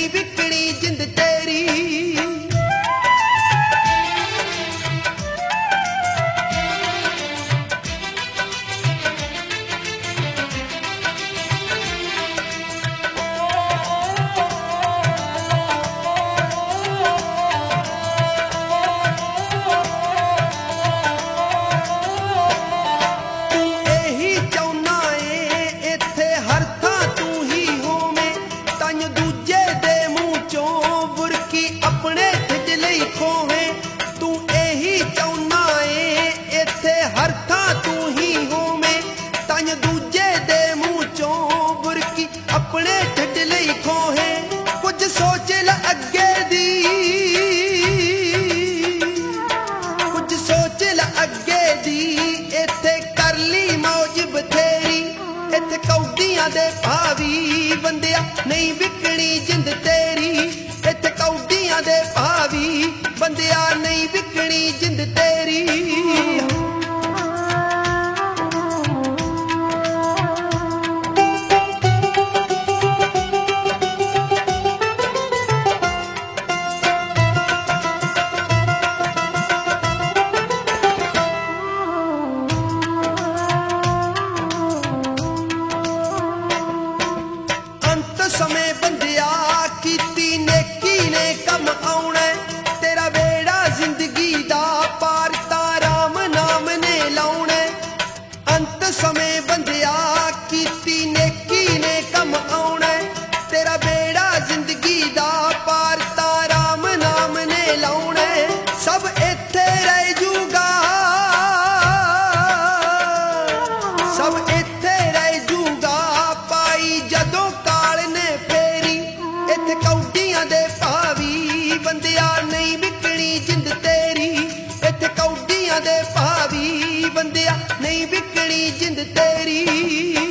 नहीं विकनी जिंद तेरी। अपने ढिड लई खोहे कुछ सोच ल अगे दी, कुछ सोच ल अगे दी। इत्थे कर ली मौज बथेरी, इत्थे कौडियां दे भावी बंदिया नहीं विकनी जिंद तेरी। इत्थे कौडियां दे भावी बंदिया नहीं विकनी जिंद तेरी। समय बंदिया कीती नेकी ने कम आउणा, तेरा बेड़ा जिंदगी दा पार तां राम नाम ने लाउणा। अंत समय बंदिया कीती नेकी ने कम आउणा, तेरा बेड़ा जिंदगी दा पार तां राम नाम ने लाउणा। सब इत्थे रह जूगा, सब इत्थे रह जूगा पाई जदों कौडियां दे भावी बंदिया नहीं विकनी जिंद तेरी। इत्थे कौडियां दे भावी बंदिया नहीं विकनी जिंद तेरी।